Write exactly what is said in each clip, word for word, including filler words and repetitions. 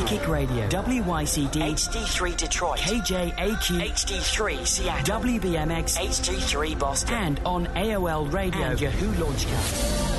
Psychic Radio, W Y C D, H D three Detroit, K J A Q, H D three Seattle, W B M X, H D three Boston, and on A O L Radio and Yahoo Launchcast.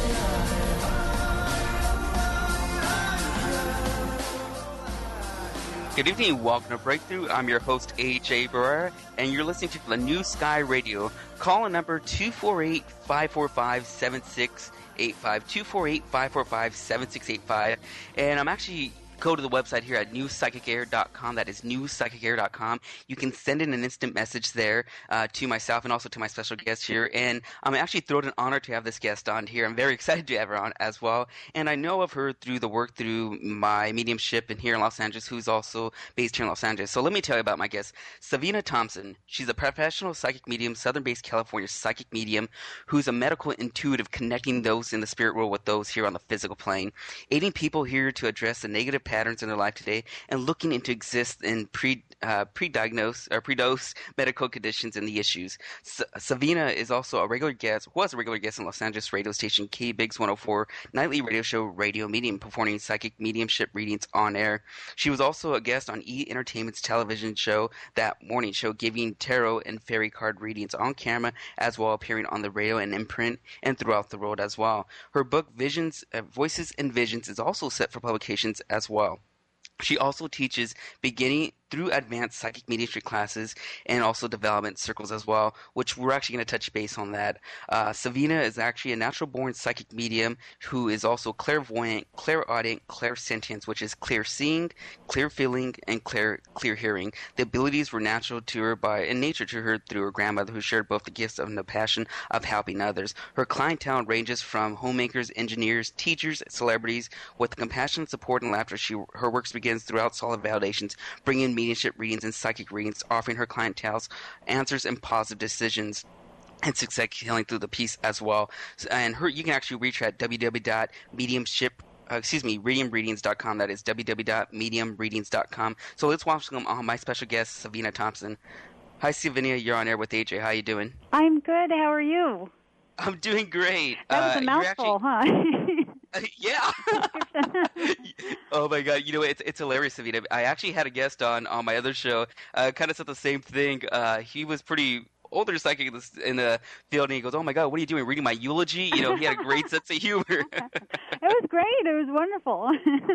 Good evening, welcome to Breakthrough. I'm your host, A J Barrera, and you're listening to the New Sky Radio. Call a number two four eight, five four five, seven six eight five, two four eight, five four five, seven six eight five. And I'm actually... go to the website here at new psychic air dot com. That is new psychic air dot com. You can send in an instant message there uh, to myself and also to my special guest here. And I'm actually thrilled and honored to have this guest on here. I'm very excited to have her on as well. And I know of her through the work through my mediumship in here in Los Angeles, who's also based here in Los Angeles. So let me tell you about my guest, Savina Thompson. She's a professional psychic medium, Southern-based California psychic medium, who's a medical intuitive, connecting those in the spirit world with those here on the physical plane, aiding people here to address the negative patterns in their life today and looking into exist in pre uh, pre-diagnosed or pre-dose medical conditions and the issues. S- Savina is also a regular guest, was a regular guest in Los Angeles radio station K B I G S one oh four nightly radio show Radio Medium, performing psychic mediumship readings on air. She was also a guest on E! Entertainment's television show That Morning Show, giving tarot and fairy card readings on camera, as well appearing on the radio and in print and throughout the world as well. Her book Visions, uh, Voices and Visions is also set for publications as well. She also teaches beginning through advanced psychic mediumship classes and also development circles as well, which we're actually going to touch base on that. Uh, Savina is actually a natural-born psychic medium who is also clairvoyant, clairaudient, clairsentience, which is clear seeing, clear feeling, and clear clear hearing. The abilities were natural to her by and nature to her through her grandmother, who shared both the gifts and the passion of helping others. Her clientele ranges from homemakers, engineers, teachers, celebrities. With compassion, support, and laughter, she her works begins throughout solid validations, bringing mediumship readings and psychic readings, offering her clientele answers and positive decisions and success healing through the piece as well. And her, you can actually reach her at w w w dot mediumship uh, excuse me, medium readings dot com. That is w w w dot medium readings dot com. So let's welcome uh, my special guest, Savina Thompson. Hi, Savina. You're on air with A J. How you doing? I'm good. How are you? I'm doing great. That was a uh, mouthful, actually... huh? Uh, yeah. Oh my God! You know, it's it's hilarious, Savina. I actually had a guest on on my other show. Uh, kind of said the same thing. Uh, he was pretty older psychic in the, in the field, and he goes, "Oh my God, what are you doing? Reading my eulogy?" You know, he had a great sense of humor. It was great. It was wonderful.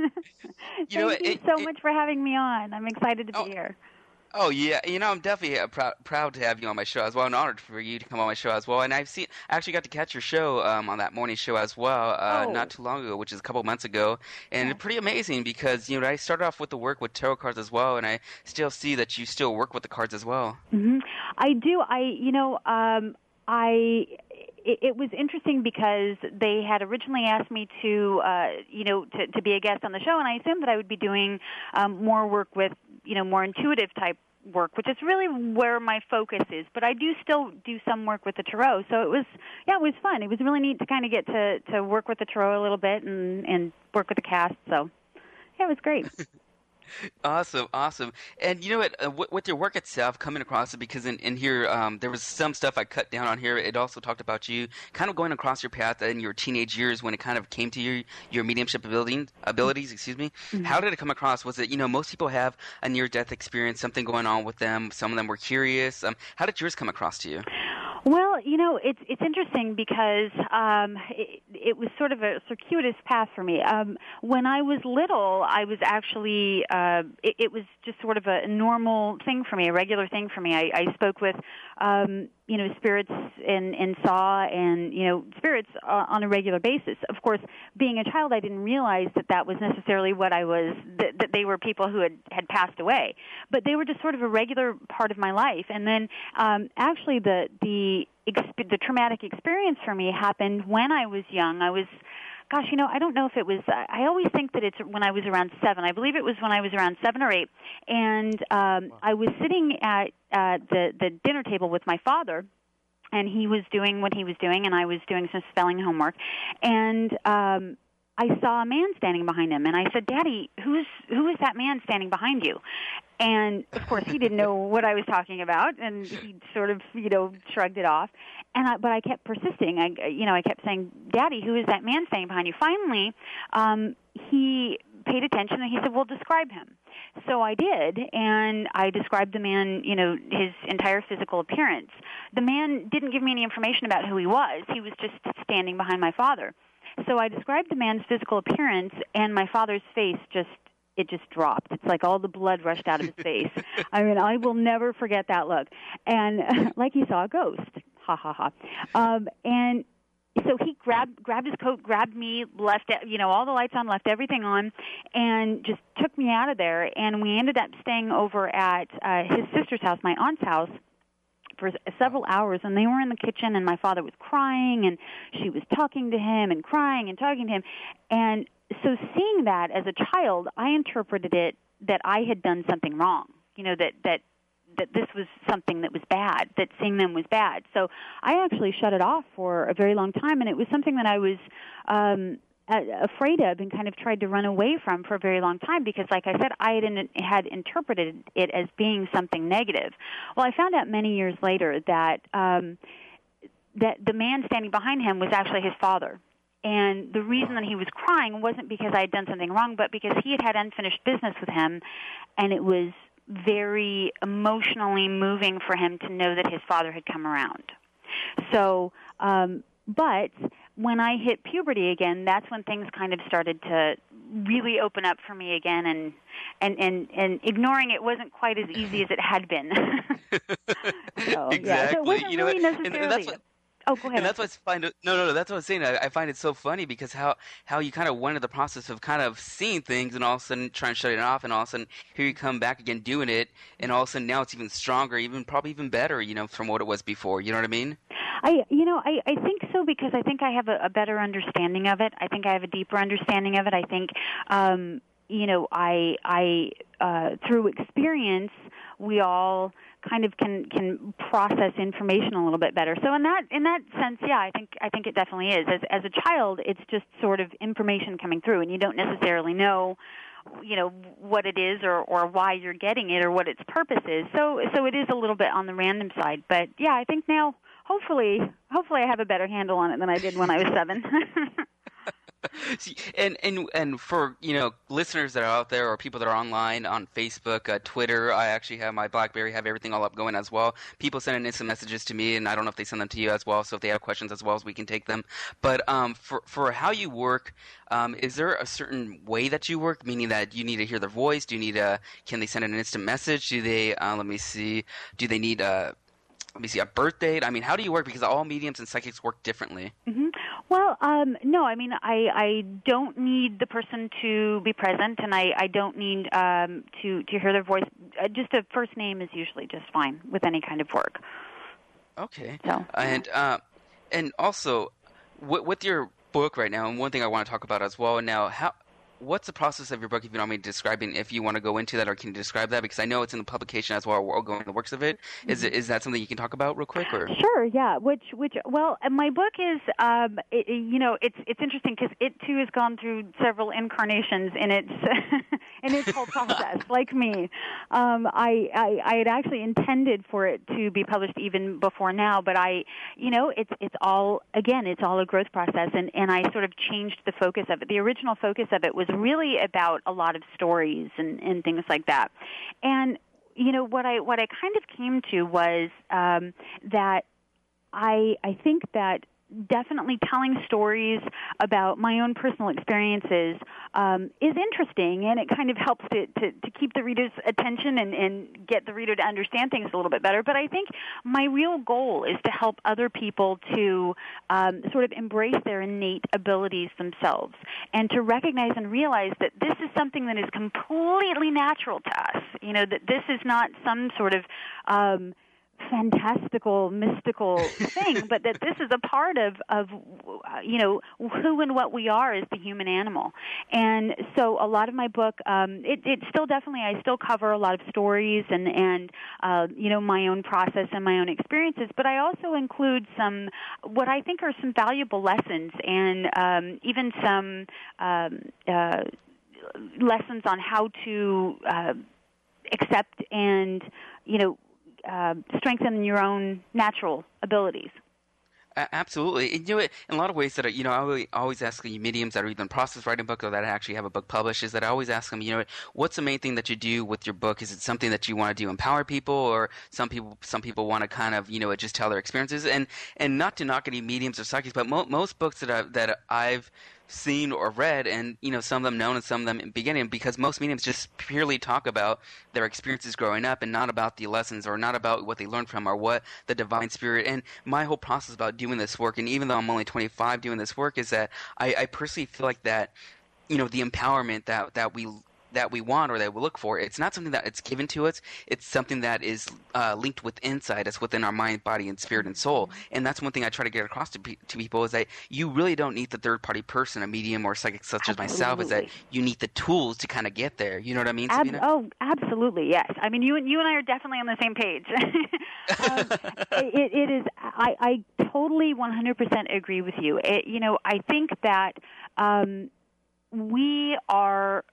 Thank you, know, you it, so it, much for having me on. I'm excited to be oh, here. Oh yeah, you know, I'm definitely uh, proud proud to have you on my show as well, and honored for you to come on my show as well. And I've seen, I actually got to catch your show um, on that morning show as well, uh, oh. not too long ago, which is a couple months ago, and yeah. It's pretty amazing because you know I started off with the work with tarot cards as well, and I still see that you still work with the cards as well. Mm-hmm. I do. I you know um, I. It, it was interesting because they had originally asked me to, uh, you know, to, to be a guest on the show, and I assumed that I would be doing um, more work with, you know, more intuitive type work, which is really where my focus is. But I do still do some work with the tarot, so it was, yeah, it was fun. It was really neat to kind of get to, to work with the tarot a little bit and, and work with the cast. So, yeah, it was great. Awesome, awesome. And you know what, uh, with, with your work itself, coming across it, because in, in here um, there was some stuff I cut down on here. It also talked about you kind of going across your path in your teenage years when it kind of came to your, your mediumship ability, abilities. Excuse me. Mm-hmm. How did it come across? Was it, you know, most people have a near-death experience, something going on with them. Some of them were curious. Um, how did yours come across to you? Well, you know, it's it's interesting because um, it, it was sort of a circuitous path for me. Um, when I was little, I was actually uh, it, it was just sort of a normal thing for me, a regular thing for me. I, I spoke with um, you know spirits and, and saw and you know spirits uh, on a regular basis. Of course, being a child, I didn't realize that that was necessarily what I was. That, that they were people who had, had passed away, but they were just sort of a regular part of my life. And then um, actually, the the the traumatic experience for me happened when I was young. I was, gosh, you know, I don't know if it was, I always think that it's when I was around seven. I believe it was when I was around seven or eight. And um, I was sitting at uh, the, the dinner table with my father, and he was doing what he was doing, and I was doing some spelling homework. And um, I saw a man standing behind him, and I said, "Daddy, who's who is that man standing behind you?" And of course, he didn't know what I was talking about, and he sort of, you know, shrugged it off. And I, but I kept persisting. I, you know, I kept saying, "Daddy, who is that man standing behind you?" Finally, um, he paid attention, and he said, well, describe him. So I did, and I described the man, you know, his entire physical appearance. The man didn't give me any information about who he was. He was just standing behind my father. So I described the man's physical appearance, and my father's face just, it just dropped. It's like all the blood rushed out of his face. I mean, I will never forget that look. And like he saw a ghost. Ha, ha, ha. Um, and so he grabbed grabbed his coat, grabbed me, left, you know, all the lights on, left everything on, and just took me out of there. And we ended up staying over at uh, his sister's house, my aunt's house, for several hours. And they were in the kitchen, and my father was crying, and she was talking to him and crying and talking to him. And so seeing that as a child, I interpreted it that I had done something wrong, you know, that, that that this was something that was bad, that seeing them was bad. So I actually shut it off for a very long time, and it was something that I was um, afraid of and kind of tried to run away from for a very long time because, like I said, I had, in, had interpreted it as being something negative. Well, I found out many years later that um, that the man standing behind him was actually his father. And the reason that he was crying wasn't because I had done something wrong, but because he had had unfinished business with him, and it was very emotionally moving for him to know that his father had come around. So, um, but when I hit puberty again, that's when things kind of started to really open up for me again, and and, and, and ignoring it wasn't quite as easy as it had been. So, exactly. Yeah, so it wasn't you know, really and, necessarily... and that's what, Oh, go ahead. And that's what I find. No, no, no. That's what I was saying. I, I find it so funny because how, how you kind of went into the process of kind of seeing things and all of a sudden trying to shut it off, and all of a sudden here you come back again doing it, and all of a sudden now it's even stronger, even probably even better, you know, from what it was before. You know what I mean? I, you know, I, I think so because I think I have a, a better understanding of it. I think I have a deeper understanding of it. I think, um, you know, I, I uh, through experience, we all kind of can can process information a little bit better. So in that in that sense, yeah, I think I think it definitely is. As as a child, it's just sort of information coming through, and you don't necessarily know, you know, what it is or, or why you're getting it or what its purpose is. So so it is a little bit on the random side. But yeah, I think now hopefully hopefully I have a better handle on it than I did when I was seven. See, and, and and for, you know, listeners that are out there or people that are online on Facebook, uh, Twitter, I actually have my BlackBerry, have everything all up going as well. People sending instant messages to me, and I don't know if they send them to you as well, so if they have questions as well as we can take them. But um, for, for how you work, um, is there a certain way that you work, meaning that you need to hear their voice? Do you need a, can they send an instant message? Do they, uh, let me see, do they need a, let me see, a birth date? I mean, how do you work? Because all mediums and psychics work differently. Mm-hmm. Well, um, no, I mean, I, I don't need the person to be present, and I, I don't need um, to, to hear their voice. Uh, just a first name is usually just fine with any kind of work. Okay. So, and uh, and also, with, with your book right now, and one thing I want to talk about as well now, how what's the process of your book, if you don't mind me describing, if you want to go into that, or can you describe that? Because I know it's in the publication as well, we're all going the works of it. Is it, is that something you can talk about real quick? Or? Sure, yeah. Which, which, well, my book is, um, it, you know, it's it's interesting because it too has gone through several incarnations in its in its whole process. Like me, um, I, I I had actually intended for it to be published even before now, but I, you know, it's it's all again, it's all a growth process, and and I sort of changed the focus of it. The original focus of it was really about a lot of stories and, and things like that. And, you know, what I what I kind of came to was um, that I I think that definitely telling stories about my own personal experiences um, is interesting, and it kind of helps to, to, to keep the reader's attention and, and get the reader to understand things a little bit better. But I think my real goal is to help other people to um, sort of embrace their innate abilities themselves and to recognize and realize that this is something that is completely natural to us. You know, that this is not some sort of um, fantastical, mystical thing, but that this is a part of, of, you know, who and what we are as the human animal. And so a lot of my book, um, it, it still definitely, I still cover a lot of stories and, and uh, you know, my own process and my own experiences, but I also include some, what I think are some valuable lessons and um, even some um, uh, lessons on how to uh, accept and, you know, Uh, strengthen your own natural abilities. Absolutely. And you know, in a lot of ways that, I, you know, I always, always ask mediums that are either in the process of writing a book or that actually have a book published, is that I always ask them, you know, what's the main thing that you do with your book? Is it something that you want to do empower people, or some people some people want to kind of, you know, just tell their experiences? And and not to knock any mediums or psychics, but mo- most books that, I, that I've seen or read, and you know, some of them known and some of them in beginning, because most mediums just purely talk about their experiences growing up and not about the lessons or not about what they learned from or what the divine spirit. And my whole process about doing this work, and even though I'm only twenty-five doing this work, is that I, I personally feel like that, you know, the empowerment that that we that we want or that we look for, it's not something that it's given to us. It's something that is uh, linked with inside us, within our mind, body, and spirit and soul. And that's one thing I try to get across to, pe- to people, is that you really don't need the third-party person, a medium or psychic such Absolutely. as myself, is that you need the tools to kind of get there. You know what I mean, Ab- Sabina? Oh, absolutely, yes. I mean, you and you and I are definitely on the same page. um, it, it is. I, I totally one hundred percent agree with you. It, you know, I think that um, we are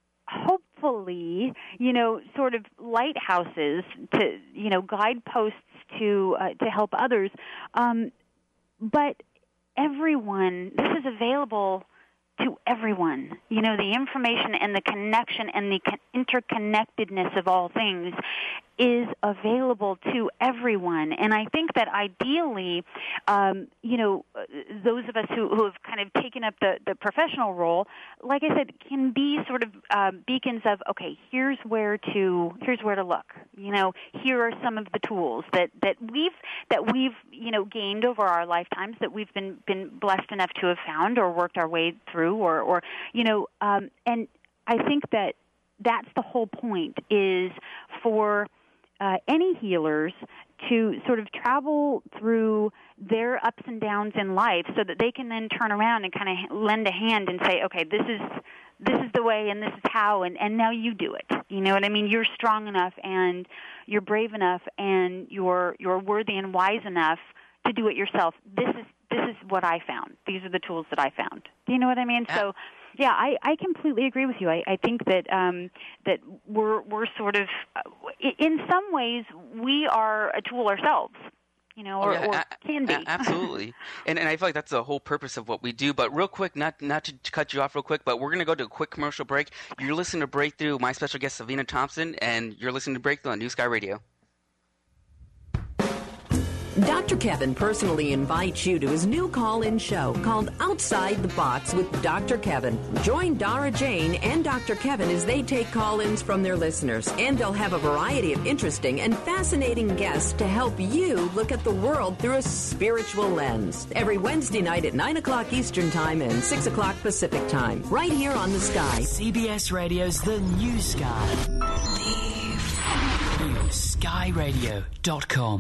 hopefully, you know, sort of lighthouses to, you know, guideposts to uh, to help others. Um, but everyone, this is available to everyone. You know, the information and the connection and the con- interconnectedness of all things is available to everyone. And I think that ideally, um, you know, those of us who, who have kind of taken up the, the professional role, like I said, can be sort of uh, beacons of, okay, here's where to here's where to look. You know, here are some of the tools that, that we've that we've you know gained over our lifetimes, that we've been been blessed enough to have found or worked our way through, or or you know, um, and I think that that's the whole point, is for Uh, any healers to sort of travel through their ups and downs in life, so that they can then turn around and kind of lend a hand and say, okay, this is this is the way and this is how, and, and now you do it. You know what I mean? You're strong enough and you're brave enough and you're you're worthy and wise enough to do it yourself. This is this is what I found. These are the tools that I found. Do you know what I mean? So, yeah, I, I completely agree with you. I, I think that um, that we're we're sort of, uh, in some ways, we are a tool ourselves, you know, or, oh, yeah, or a- can be. A- absolutely. and and I feel like that's the whole purpose of what we do. But real quick, not not to cut you off real quick, but we're going to go to a quick commercial break. You're listening to Breakthrough, my special guest, Sabina Thompson, and you're listening to Breakthrough on New Sky Radio. Doctor Kevin personally invites you to his new call-in show called Outside the Box with Doctor Kevin. Join Dara Jane and Doctor Kevin as they take call-ins from their listeners, and they'll have a variety of interesting and fascinating guests to help you look at the world through a spiritual lens. Every Wednesday night at nine o'clock Eastern Time and six o'clock Pacific Time, right here on The Sky. C B S Radio's The New Sky. New Sky Radio dot com.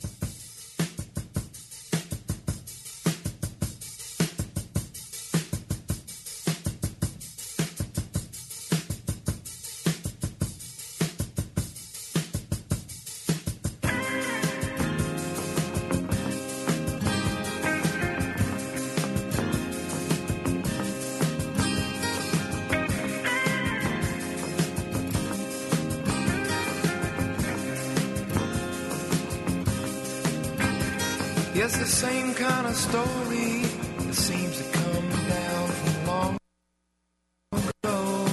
Yes, the same kind of story that seems to come down from long ago.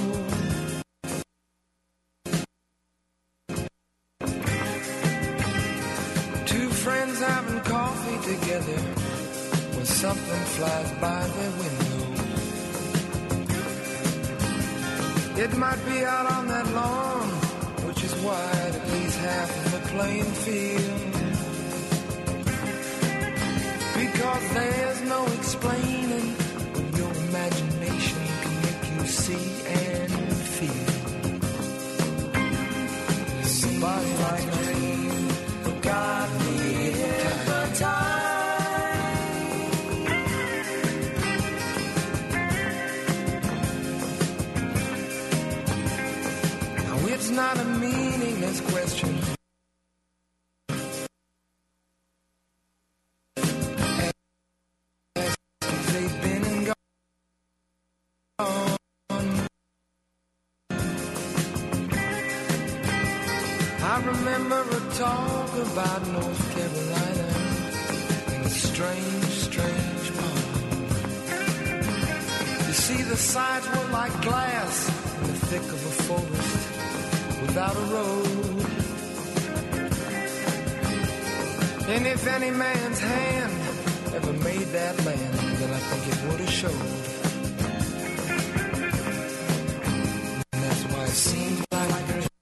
Two friends having coffee together when something flies by their window. It might be out on that lawn, which is wide, at least half of the playing field. Because there's no explaining what your imagination can make you see and feel. Somebody like me who got me hypnotized. Now it's not a meaningless question. I remember a talk about North Carolina and the strange, strange pond. You see, the sides were like glass in the thick of a forest without a road. And if any man's hand ever made that land, then I think it would have showed. And that's why it seems like a dream.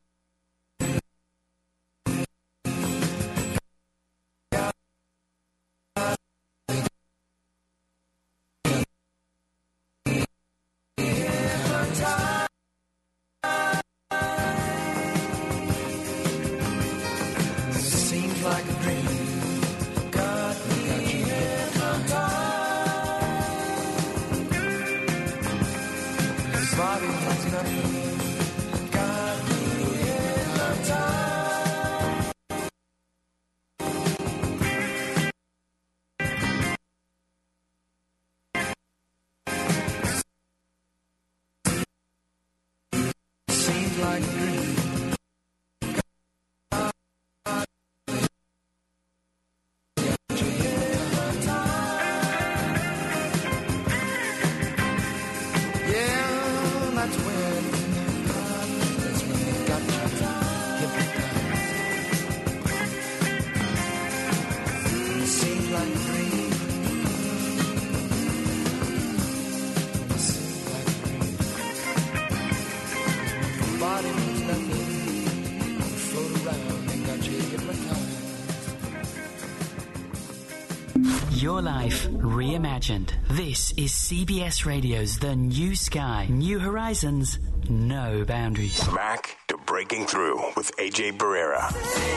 Your life reimagined. This is C B S Radio's The New Sky. New horizons, no boundaries. Back to Breaking Through with A J Barrera.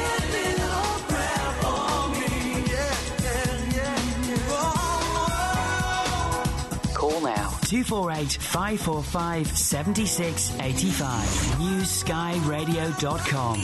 Call now. two four eight, five four five, seven six eight five. new sky radio dot com.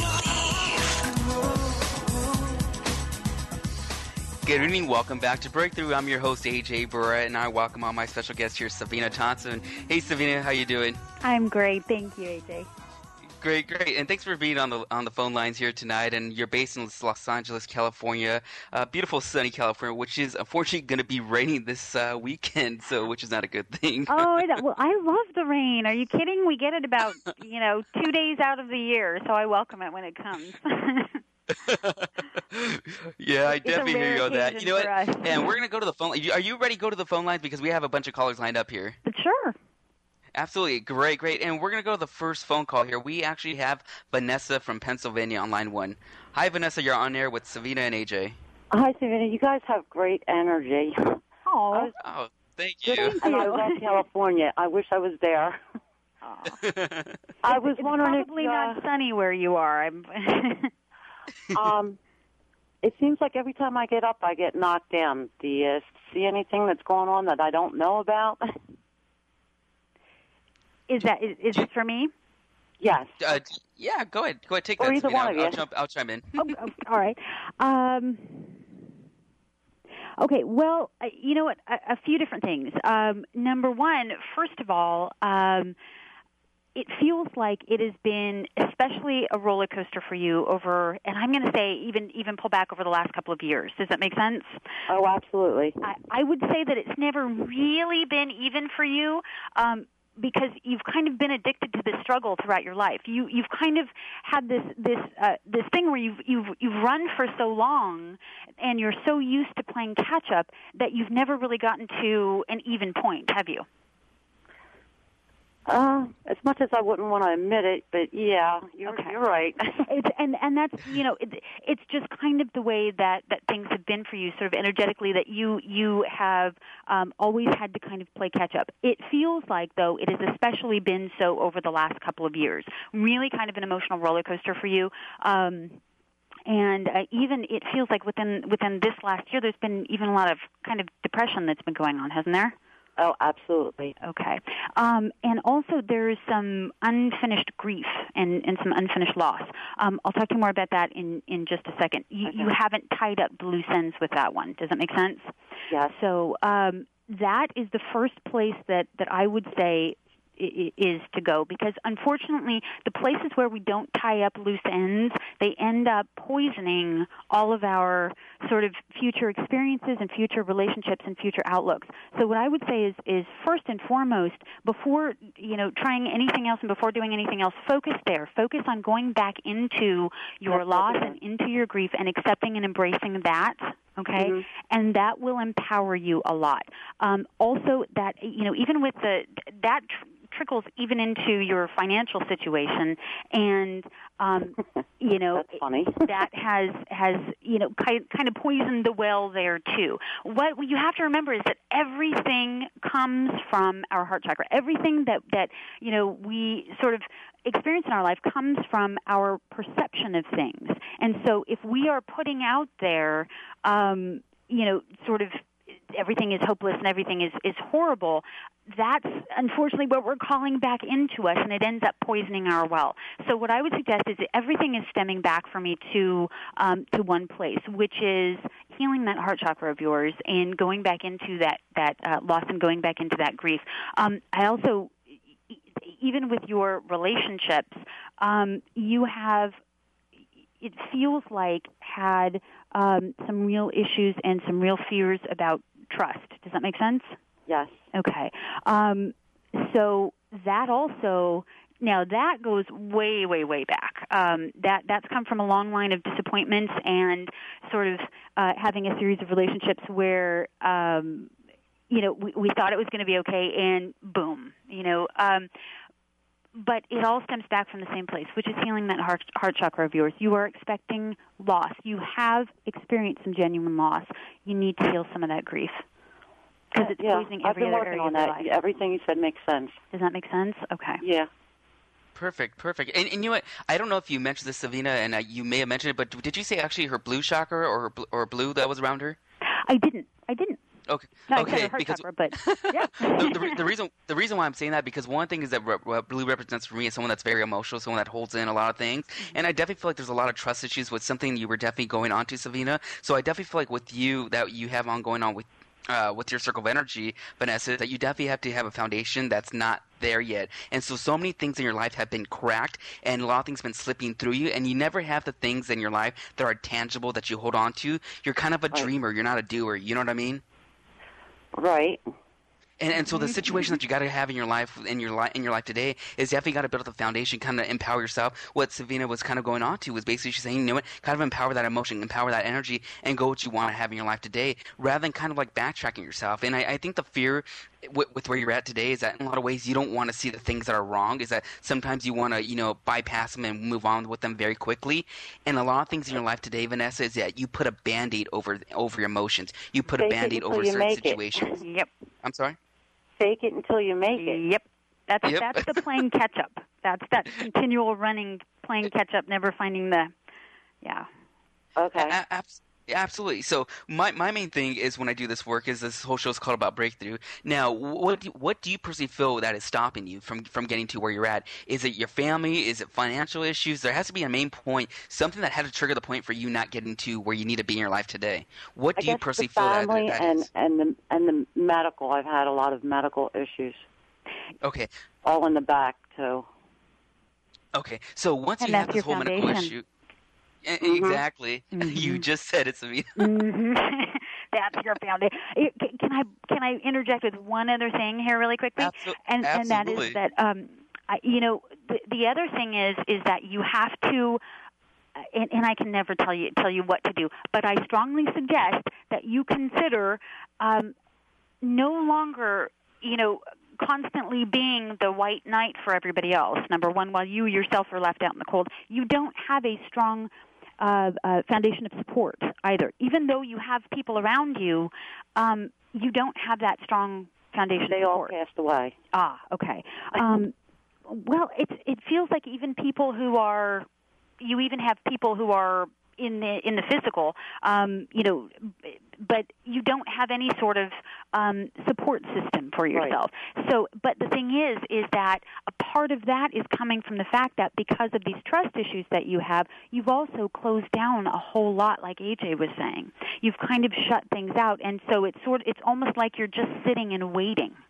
Good evening. Welcome back to Breakthrough. I'm your host, A J Barrera, and I welcome on my special guest here, Savina Thompson. Hey, Savina, how you doing? I'm great. Thank you, A J. Great, great. And thanks for being on the on the phone lines here tonight. And you're based in Los Angeles, California, uh, beautiful sunny California, which is unfortunately going to be raining this uh, weekend, so which is not a good thing. Oh, well, I love the rain. Are you kidding? We get it about, you know, two days out of the year, so I welcome it when it comes. Yeah, I it's definitely hear you on that. You know what? Us. And we're going to go to the phone. Are you ready to go to the phone lines? Because we have a bunch of callers lined up here. Sure. Absolutely. Great, great. And we're going to go to the first phone call here. We actually have Vanessa from Pennsylvania on line one. Hi, Vanessa. You're on air with Savina and A J. Hi, Savina. You guys have great energy. Oh, oh thank you. Thank you. I love California. I wish I was there. Oh. I was it's wondering probably if, uh, not sunny where you are. I'm um, it seems like every time I get up, I get knocked down. Do you see anything that's going on that I don't know about? Is that is, is this for me? Yes. Uh, yeah, go ahead. Go ahead. Take or that. either Savina. one I'll, of you. I'll, jump, I'll chime in. oh, oh, all right. Um, okay. Well, uh, you know what? A, a few different things. Um, number one, first of all, um, it feels like it has been especially a roller coaster for you over, and I'm going to say even even pull back over the last couple of years. Does that make sense? Oh, absolutely. I, I would say that it's never really been even for you. Um, because you've kind of been addicted to this struggle throughout your life. You you've kind of had this this uh, this thing where you've you've you've run for so long, and you're so used to playing catch up that you've never really gotten to an even point, have you? Uh, as much as I wouldn't want to admit it, but yeah, you're, okay. you're right. it's, and and that's you know it, it's just kind of the way that, that things have been for you, sort of energetically, that you you have um, always had to kind of play catch up. It feels like though it has especially been so over the last couple of years. Really, kind of an emotional roller coaster for you. Um, And uh, even it feels like within within this last year, there's been even a lot of kind of depression that's been going on, hasn't there? Oh, absolutely. Okay. Um, and also there's some unfinished grief and, and some unfinished loss. Um, I'll talk to you more about that in, in just a second. You, okay. you haven't tied up the loose ends with that one. Does that make sense? Yes. So um, that is the first place that, that I would say is to go, because unfortunately the places where we don't tie up loose ends, they end up poisoning all of our sort of future experiences and future relationships and future outlooks. So what I would say is, is first and foremost, before, you know, trying anything else and before doing anything else, focus there. Focus on going back into your loss and into your grief and accepting and embracing that. Okay, mm-hmm. And that will empower you a lot. Um, also, that, you know, even with the that tr- trickles even into your financial situation, and um, you know, that's funny. that has has you know kind kind of poisoned the well there too. What you have to remember is that everything comes from our heart chakra. Everything that that you know we sort of experience in our life comes from our perception of things. And so if we are putting out there, um, you know, sort of everything is hopeless and everything is, is horrible, that's unfortunately what we're calling back into us, and it ends up poisoning our well. So what I would suggest is that everything is stemming back for me to um, to one place, which is healing that heart chakra of yours and going back into that, that uh, loss and going back into that grief. Um, I also... even with your relationships, um, you have, it feels like, had um, some real issues and some real fears about trust. Does that make sense? Yes. Okay. Um, so that also, now that goes way, way, way back. Um, that that's come from a long line of disappointments and sort of uh, having a series of relationships where, um, you know, we, we thought it was going to be okay, and boom, you know. Um, But it all stems back from the same place, which is healing that heart, heart chakra of yours. You are expecting loss. You have experienced some genuine loss. You need to heal some of that grief, because it's yeah, poisoning every I've been other working area on of your that. life. Everything you said makes sense. Does that make sense? Okay. Yeah. Perfect, perfect. And, and you know what? I don't know if you mentioned this, Savina, and uh, you may have mentioned it, but did you say actually her blue chakra or her bl- or blue that was around her? I didn't. I didn't. Okay. No, okay. I said because chakra, but yeah. the, the, the reason the reason why I'm saying that, because one thing is that re- what blue represents for me is someone that's very emotional, someone that holds in a lot of things, mm-hmm. and I definitely feel like there's a lot of trust issues with something you were definitely going on to, Savina. So I definitely feel like with you that you have on going on with uh, with your circle of energy, Vanessa, that you definitely have to have a foundation that's not there yet. And so so many things in your life have been cracked, and a lot of things have been slipping through you, and you never have the things in your life that are tangible that you hold on to. You're kind of a right. dreamer. You're not a doer. You know what I mean? Right. And and so the situation that you got to have in your life in your life in your life today is definitely got to build up the foundation, kind of empower yourself. What Savina was kind of going on to was basically she's saying, you know what, kind of empower that emotion, empower that energy, and go what you want to have in your life today, rather than kind of like backtracking yourself. And I, I think the fear with, with where you're at today is that in a lot of ways you don't want to see the things that are wrong. Is that sometimes you want to you know bypass them and move on with them very quickly. And a lot of things in your life today, Vanessa, is that you put a Band-Aid over over your emotions. You put Fake a Band-Aid over certain situations. Yep. I'm sorry. Fake it until you make it. Yep. That's Yep. that's the playing catch up. That's that continual running, playing catch up, never finding the, yeah. Okay. A- abs- absolutely. So my my main thing is when I do this work is this whole show is called about breakthrough. Now, what do, what do you personally feel that is stopping you from from getting to where you're at? Is it your family? Is it financial issues? There has to be a main point, something that had to trigger the point for you not getting to where you need to be in your life today. What I do you guess personally the feel that, family that and, is? and the and the medical. I've had a lot of medical issues. Okay. All in the back too. Okay. So once And you have that's this your whole medical foundation. issue, E- Mm-hmm. exactly, Mm-hmm. you just said it, Savina. Mm-hmm. That's your foundation. Can I can I interject with one other thing here, really quickly? Absol- and and that absolutely. is that um, I, you know, the, the other thing is is that you have to. And, and I can never tell you tell you what to do, but I strongly suggest that you consider um, no longer, you know, constantly being the white knight for everybody else. Number one, while you yourself are left out in the cold, you don't have a strong uh, uh, foundation of support either. Even though you have people around you, um, you don't have that strong foundation They of all support. passed away. Ah, okay. Um, well, it it feels like even people who are, you even have people who are in the in the physical, um, you know, but you don't have any sort of um, support system for yourself. Right. So, but the thing is, is that a part of that is coming from the fact that because of these trust issues that you have, you've also closed down a whole lot, like A J was saying. You've kind of shut things out, and so it's sort of, it's almost like you're just sitting and waiting.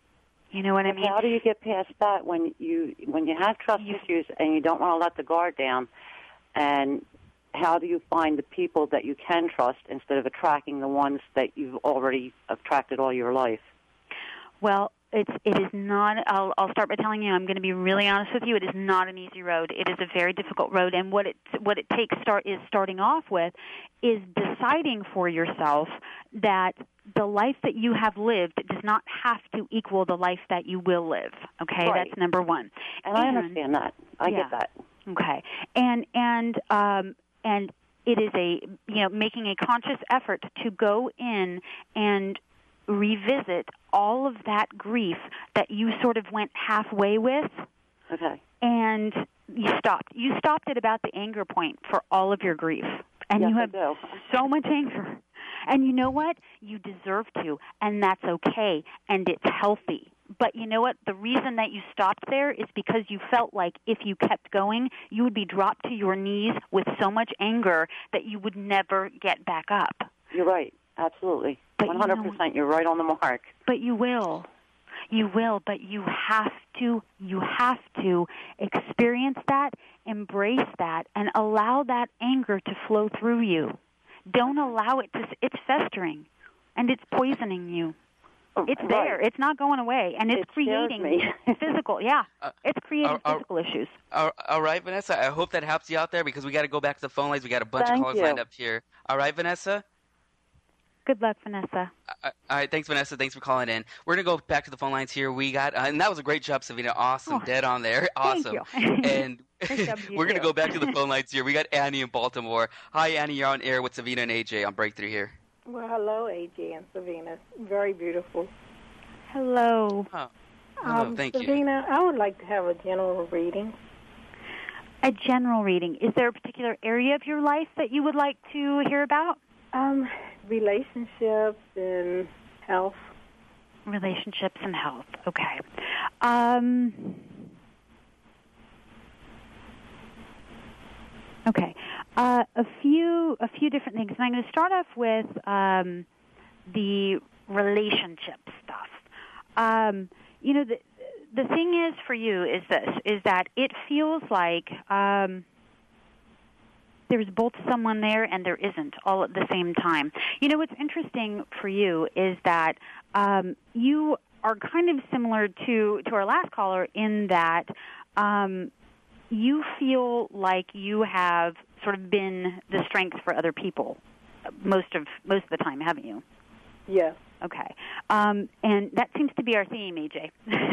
You know what I mean? How do you get past that when you when you have trust You- issues and you don't want to let the guard down? And how do you find the people that you can trust instead of attracting the ones that you've already attracted all your life? Well, it's it is not. I'll I'll start by telling you. I'm going to be really honest with you. It is not an easy road. It is a very difficult road, and what it what it takes start is starting off with is deciding for yourself that the life that you have lived does not have to equal the life that you will live. Okay, Right. that's number one. And I understand that. I Yeah. get that. Okay, and and um, and it is a you know making a conscious effort to go in and revisit all of that grief that you sort of went halfway with, Okay. and you stopped. You stopped at about the anger point for all of your grief, and Yes, you I have do. so much anger. And you know what? You deserve to, and that's okay, and it's healthy. But you know what? The reason that you stopped there is because you felt like if you kept going, you would be dropped to your knees with so much anger that you would never get back up. You're right. Absolutely. But you one hundred percent. You're right on the mark. But you will. You will, but you have to, you have to experience that, embrace that, and allow that anger to flow through you. Don't allow it to, it's festering, and it's poisoning you. It's Right. there. It's not going away, and it's It scares creating me. physical, yeah, Uh, it's creating are- are- physical issues. All, all right, Vanessa. I hope that helps you out there because we got to go back to the phone lines. We got a bunch Thank of callers you. lined up here. All right, Vanessa. Good luck, Vanessa. Uh, all right, thanks, Vanessa. Thanks for calling in. We're gonna go back to the phone lines here. We got, uh, and that was a great job, Savina. Awesome, Oh, dead on there. thank Awesome. you. And Great job, you we're gonna too. go back to the phone lines here. We got Annie in Baltimore. Hi, Annie. You're on air with Savina and A J on Breakthrough here. Well, hello, A J and Savina. Very beautiful. Hello. Oh, hello. Um, Thank you. Savina, I would like to have a general reading. A general reading. Is there a particular area of your life that you would like to hear about? Um, relationships and health. Relationships and health. Okay. Um, okay. Uh, a few a few different things, and I'm going to start off with um, the relationship stuff. Um, you know, the the thing is for you is this: is that it feels like um, there's both someone there and there isn't all at the same time. You know, what's interesting for you is that um, you are kind of similar to, to our last caller in that um, you feel like you have sort of been the strength for other people most of most of the time, haven't you? Yes. Okay. Um, and that seems to be our theme, A J.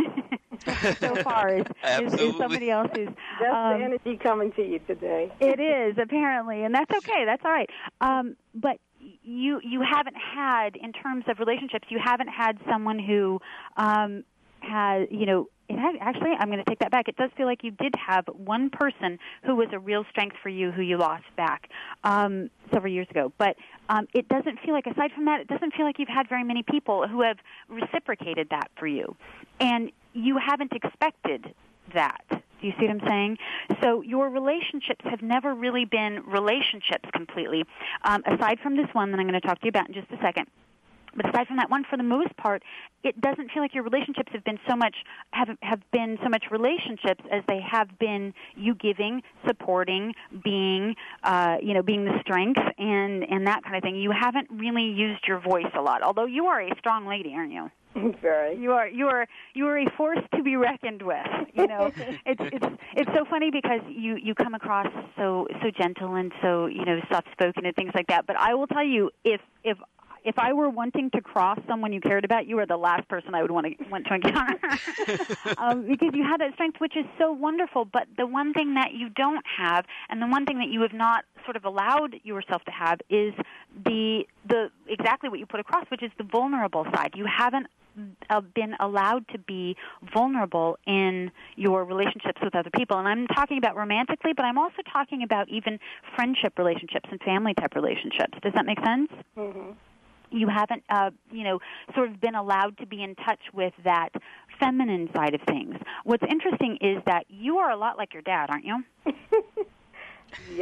So far is, is, is somebody else's. That's um, the energy coming to you today. It is, apparently, and that's okay. That's all right. Um, but you you haven't had, in terms of relationships, you haven't had someone who um, has, you know, it had, actually, I'm going to take that back. It does feel like you did have one person who was a real strength for you who you lost back um, several years ago. But um, it doesn't feel like, aside from that, it doesn't feel like you've had very many people who have reciprocated that for you. And you haven't expected that. Do you see what I'm saying? So your relationships have never really been relationships completely, um, aside from this one that I'm going to talk to you about in just a second. But aside from that one, for the most part, it doesn't feel like your relationships have been so much have have been so much relationships as they have been you giving, supporting, being, uh, you know, being the strength and and that kind of thing. You haven't really used your voice a lot, although you are a strong lady, aren't you? Very. You are you are you are a force to be reckoned with. You know, it's it's it's so funny because you you come across so so gentle and so you know soft spoken and things like that. But I will tell you, if if if I were wanting to cross someone you cared about, you are the last person I would want to want to encounter um, because you have that strength, which is so wonderful. But the one thing that you don't have, and the one thing that you have not sort of allowed yourself to have, is the the exactly what you put across, which is the vulnerable side. You haven't uh, been allowed to be vulnerable in your relationships with other people, and I'm talking about romantically, but I'm also talking about even friendship relationships and family type relationships. Does that make sense? Mm-hmm. You haven't, uh, you know, sort of been allowed to be in touch with that feminine side of things. What's interesting is that you are a lot like your dad, aren't you? Yeah.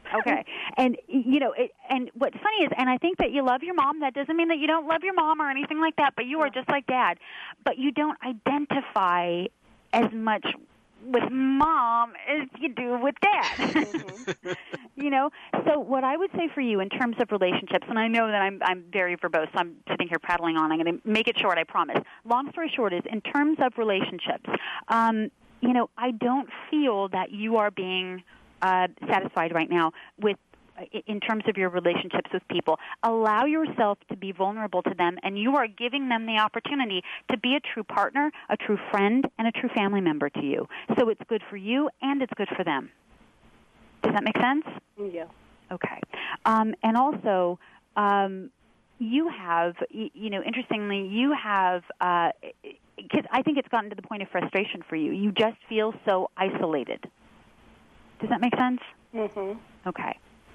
Okay. And, you know, it, and what's funny is, and I think that you love your mom. That doesn't mean that you don't love your mom or anything like that, but you are just like Dad. But you don't identify as much with Mom as you do with Dad. Mm-hmm. You know? So what I would say for you in terms of relationships, and I know that I'm, I'm very verbose, so I'm sitting here prattling on. I'm going to make it short, I promise. Long story short is, in terms of relationships, um, you know, I don't feel that you are being uh, satisfied right now with in terms of your relationships with people. Allow yourself to be vulnerable to them, and you are giving them the opportunity to be a true partner, a true friend, and a true family member to you. So it's good for you, and it's good for them. Does that make sense? Yeah. Okay. Um, and also, um, you have, you know, interestingly, you have, uh, because I think it's gotten to the point of frustration for you. You just feel so isolated. Does that make sense? Mm-hmm. Okay.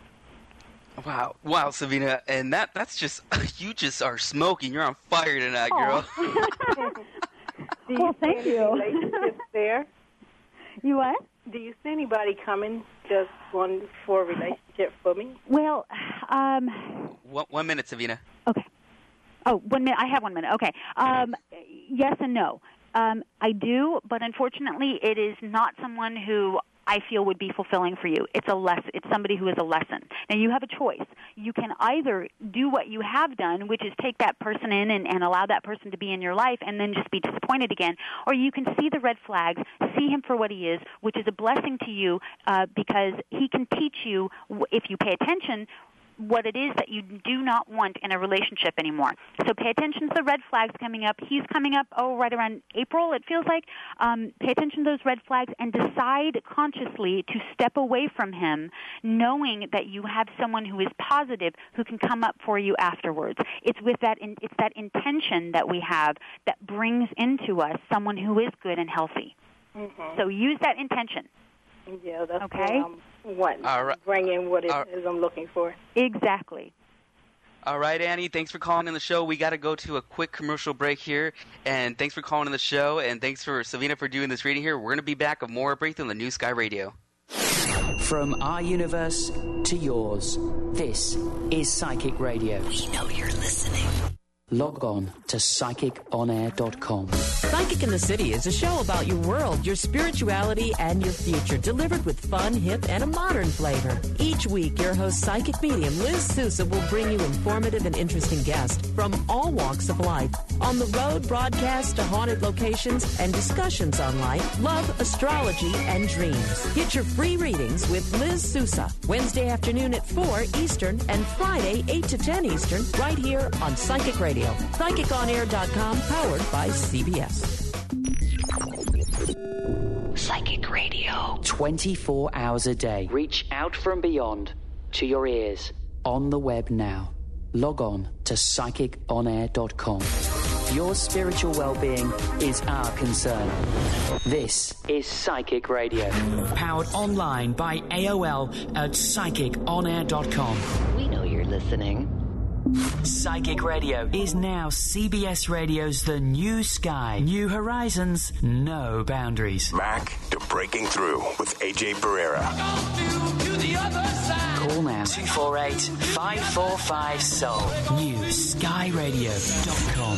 Wow, wow, Savina, and that that's just, you just are smoking. You're on fire tonight, girl. Do you well, see thank any you. relationships there? You what? Do you see anybody coming just one for a relationship for me? Well, um... One, one minute, Savina. Okay. Oh, one minute. I have one minute. Okay. Um, yes and no. Um, I do, but unfortunately it is not someone who I feel would be fulfilling for you. It's a less. It's somebody who is a lesson. Now, you have a choice. You can either do what you have done, which is take that person in and, and allow that person to be in your life and then just be disappointed again, or you can see the red flags, see him for what he is, which is a blessing to you uh, because he can teach you, if you pay attention, what it is that you do not want in a relationship anymore. So pay attention to the red flags coming up. He's coming up, oh, right around April, it feels like. Um, pay attention to those red flags and decide consciously to step away from him, knowing that you have someone who is positive who can come up for you afterwards. It's with that, in, it's that intention that we have that brings into us someone who is good and healthy. Mm-hmm. So use that intention. Yeah, that's okay. what I'm wanting. All right. Bring in what it All is I'm looking for. Exactly. All right, Annie, thanks for calling in the show. We got to go to a quick commercial break here, and thanks for calling in the show, and thanks for Savina for doing this reading here. We're going to be back with more Breakthrough on the New Sky Radio. From our universe to yours, this is Psychic Radio. We know you're listening. Log on to psychic on air dot com. Psychic in the City is a show about your world, your spirituality, and your future, delivered with fun, hip, and a modern flavor. Each week, your host, psychic medium Liz Sousa, will bring you informative and interesting guests from all walks of life. On the road, broadcasts to haunted locations and discussions on life, love, astrology, and dreams. Get your free readings with Liz Sousa, Wednesday afternoon at four Eastern and Friday eight to ten Eastern, right here on Psychic Radio. psychic on air dot com, powered by C B S. Psychic Radio. twenty-four hours a day. Reach out from beyond to your ears. On the web now. Log on to psychic on air dot com. Your spiritual well-being is our concern. This is Psychic Radio. Powered online by A O L at psychic on air dot com. We know you're listening. Psychic Radio is now C B S Radio's The New Sky. New horizons, no boundaries. Back to Breaking Through with A J Barrera. Call now two four eight, five four five, S O U L. new sky radio dot com.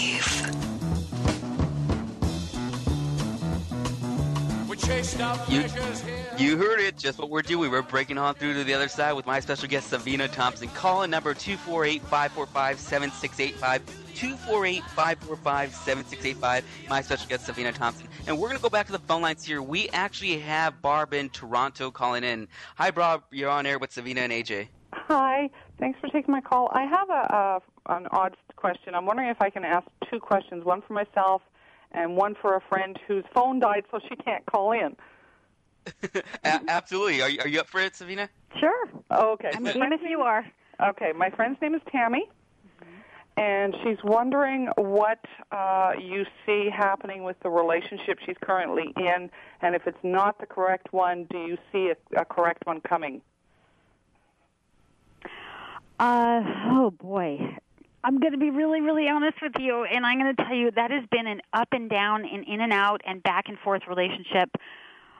You, you heard it, just what we're doing. We're breaking on through to the other side with my special guest, Savina Thompson. Call in number two four eight, five four five, seven six eight five, two four eight, five four five, seven six eight five, my special guest, Savina Thompson. And we're going to go back to the phone lines here. We actually have Barb in Toronto calling in. Hi, Barb. You're on air with Savina and A J. Hi. Thanks for taking my call. I have a, uh, an odd question. I'm wondering if I can ask two questions, one for myself and one for a friend whose phone died so she can't call in. a- absolutely. Are you, are you up for it, Savina? Sure. Oh, okay. I'm game if you are. Okay. My friend's name is Tammy, mm-hmm. and she's wondering what uh, you see happening with the relationship she's currently in, and if it's not the correct one, do you see a, a correct one coming? Uh, oh, boy. I'm going to be really, really honest with you, and I'm going to tell you that has been an up and down and in and out and back and forth relationship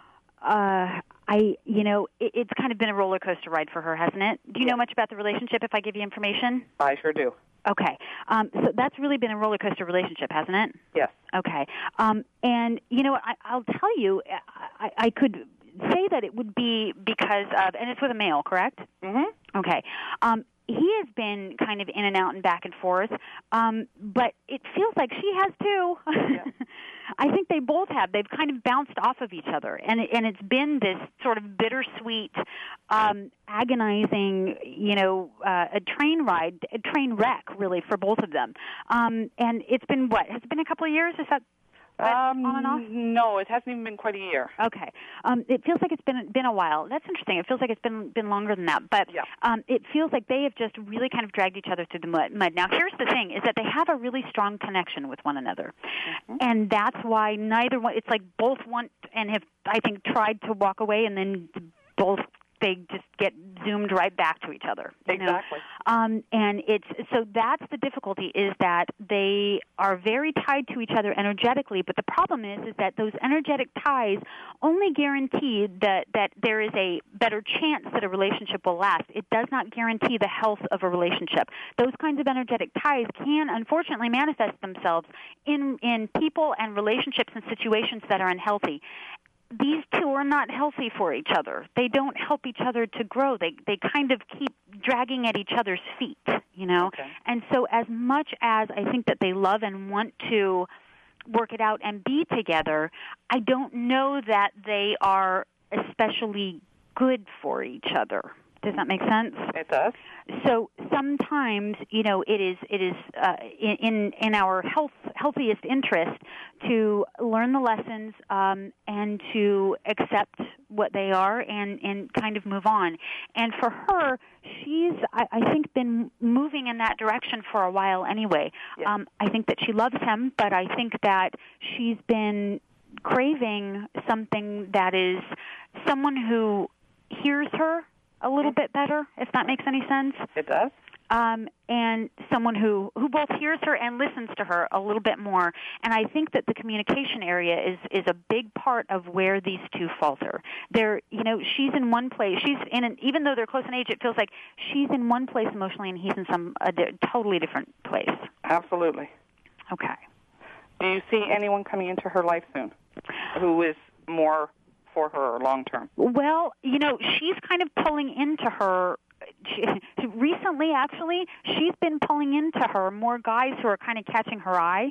uh, I, you know, it, it's kind of been a roller coaster ride for her, hasn't it? Do you Yeah. know much about the relationship if I give you information? I sure do. Okay. Um, so that's really been a roller coaster relationship, hasn't it? Yes. Okay. Um, and, you know, I, I'll tell you, I, I could say that it would be because of, and it's with a male, correct? Mm-hmm. Okay. Um, he has been kind of in and out and back and forth, um, but it feels like she has too. Yeah. I think they both have. They've kind of bounced off of each other, and it, and it's been this sort of bittersweet, um, agonizing, you know, uh, a train ride, a train wreck, really, for both of them. Um, and it's been what? Has it been a couple of years? Is that Um, on and off? No, it hasn't even been quite a year. Okay. Um, it feels like it's been been a while. That's interesting. It feels like it's been been longer than that. But Yeah. um, it feels like they have just really kind of dragged each other through the mud. mud. Now, here's the thing, is that they have a really strong connection with one another. Mm-hmm. And that's why neither one, it's like both want and have, I think, tried to walk away, and then both, they just get zoomed right back to each other. You know? Exactly. Um, and it's so that's the difficulty, is that they are very tied to each other energetically. But the problem is, is that those energetic ties only guarantee that that there is a better chance that a relationship will last. It does not guarantee the health of a relationship. Those kinds of energetic ties can unfortunately manifest themselves in in people and relationships and situations that are unhealthy. These two are not healthy for each other. They don't help each other to grow. They they kind of keep dragging at each other's feet, you know. Okay. And so as much as I think that they love and want to work it out and be together, I don't know that they are especially good for each other. Does that make sense? It does. So sometimes, you know, it is it is uh, in in our health healthiest interest to learn the lessons um, and to accept what they are and, and kind of move on. And for her, she's I, I think been moving in that direction for a while anyway. Yes. Um, I think that she loves him, but I think that she's been craving something that is someone who hears her a little bit better, if that makes any sense. It does. Um, and someone who, who both hears her and listens to her a little bit more. And I think that the communication area is, is a big part of where these two falter. They're, you know, she's in one place. She's in an, even though they're close in age, it feels like she's in one place emotionally and he's in some a di- totally different place. Absolutely. Okay. Do you see anyone coming into her life soon who is more for her long term? Well, you know, she's kind of pulling into her. She, recently, actually, she's been pulling into her more guys who are kind of catching her eye.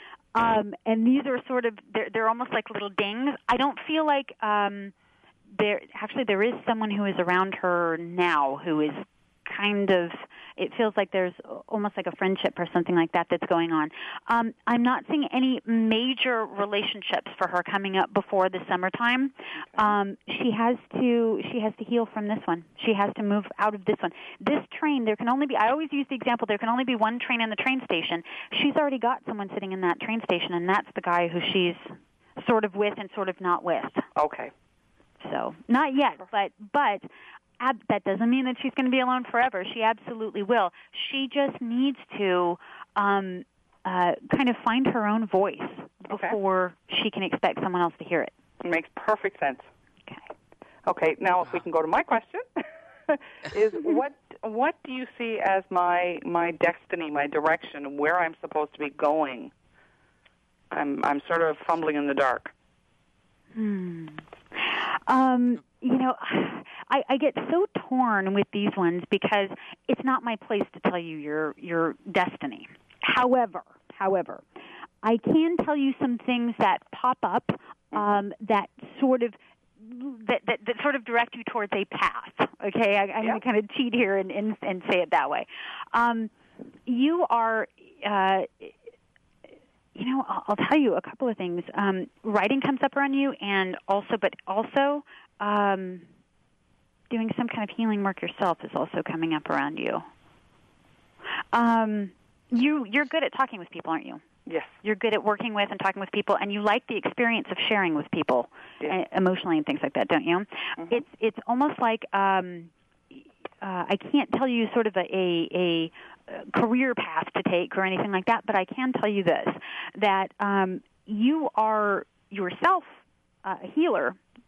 Um, and these are sort of, they're, they're almost like little dings. I don't feel like um, there, actually there is someone who is around her now who is kind of, it feels like there's almost like a friendship or something like that that's going on. Um, I'm not seeing any major relationships for her coming up before the summertime. Um, she has to she has to heal from this one. She has to move out of this one. This train, there can only be, I always use the example, there can only be one train in the train station. She's already got someone sitting in that train station, and that's the guy who she's sort of with and sort of not with. Okay. So, not yet, but but ab- that doesn't mean that she's going to be alone forever. She absolutely will. She just needs to um, uh, kind of find her own voice Okay. before she can expect someone else to hear it. It makes perfect sense. Okay. Okay, now if we can go to my question, is what what do you see as my my destiny, my direction, where I'm supposed to be going? I'm I'm sort of fumbling in the dark. Hmm. Um, you know, I, I get so torn with these ones because it's not my place to tell you your your destiny. However, however, I can tell you some things that pop up um, that sort of that, that that sort of direct you towards a path. Okay, I, I'm Yeah. going to kind of cheat here and, and and say it that way. Um, you are. Uh, You know, I'll, I'll tell you a couple of things. Um, writing comes up around you, and also, but also, um, doing some kind of healing work yourself is also coming up around you. Um, you you're good at talking with people, aren't you? Yes. You're good at working with and talking with people, and you like the experience of sharing with people Yeah. uh, emotionally and things like that, don't you? Mm-hmm. It's it's almost like um, uh, I can't tell you sort of a, a, a career path to take or anything like that, but I can tell you this, that um, you are yourself uh, a healer,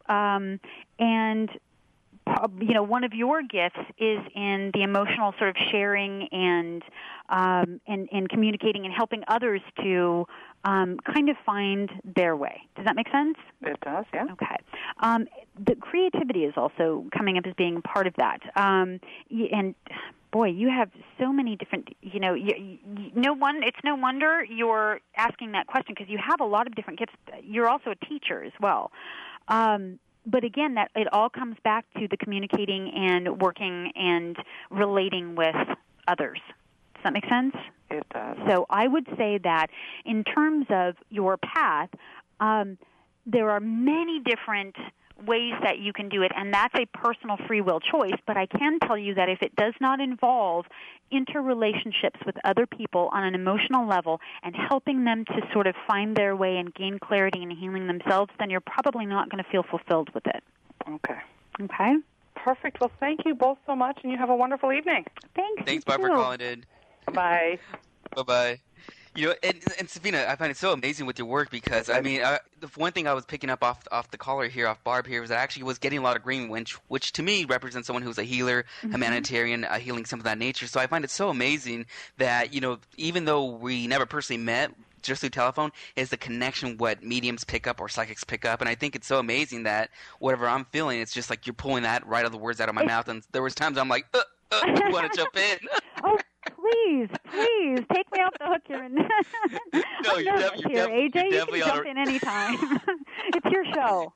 Um, and you know, one of your gifts is in the emotional sort of sharing and um, and, and communicating and helping others to um, kind of find their way. Does that make sense? It does, yeah. Okay. Um, the creativity is also coming up as being part of that. Um, and boy, you have so many different, you know, you, you, no one, it's no wonder you're asking that question because you have a lot of different gifts. You're also a teacher as well. Um, But again, that it all comes back to the communicating and working and relating with others. Does that make sense? It does. So I would say that in terms of your path, um, there are many different ways that you can do it, and that's a personal free will choice. But I can tell you that if it does not involve interrelationships with other people on an emotional level and helping them to sort of find their way and gain clarity and healing themselves, then you're probably not going to feel fulfilled with it. Okay. Okay? Perfect. Well, thank you both so much, and you have a wonderful evening. Thanks. Thanks, Bob, for calling in. Bye. Bye-bye. You know, and, and Savina, I find it so amazing with your work because, I mean, I, the one thing I was picking up off off the caller here, off Barb here, was I actually was getting a lot of green, which, which to me represents someone who's a healer, mm-hmm. humanitarian, uh, healing some of that nature. So I find it so amazing that, you know, even though we never personally met, just through telephone, is the connection what mediums pick up or psychics pick up. And I think it's so amazing that whatever I'm feeling, it's just like you're pulling that right out of the words out of my mouth. And there was times I'm like, uh, uh, I want to jump in. Oh, please, please, take me off the hook here. And no, you're, def- you're, here. def- A J, you're you definitely can on jump a... in anytime. It's your show.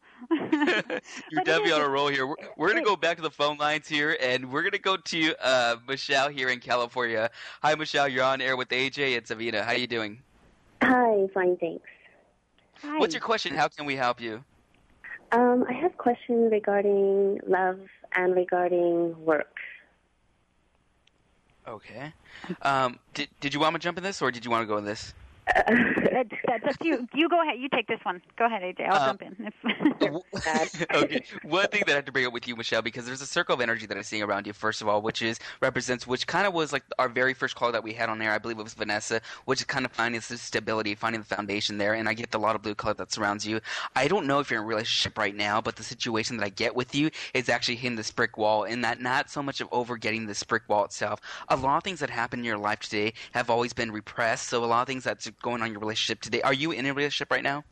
You're definitely on a roll here. We're, we're going to go back to the phone lines here, and we're going to go to uh, Michelle here in California. Hi, Michelle. You're on air with A J and Savina. How are you doing? Hi, fine, thanks. Hi. What's your question? How can we help you? Um, I have a question regarding love and regarding work. Okay. Um, did did you want me to jump in this, or did you want to go in this? Uh, that's, that's up to you. You go ahead. You take this one. Go ahead, A J. I'll uh, jump in. Okay. One thing that I have to bring up with you, Michelle, because there's a circle of energy that I'm seeing around you, first of all, which is represents, which kind of was like our very first call that we had on air. I believe it was Vanessa, which is kind of finding the stability, finding the foundation there, and I get the lot of blue color that surrounds you. I don't know if you're in a relationship right now, but the situation that I get with you is actually hitting this brick wall, and that not so much of over getting this brick wall itself. A lot of things that happen in your life today have always been repressed, so a lot of things that's going on in your relationship today. Are you in a relationship right now?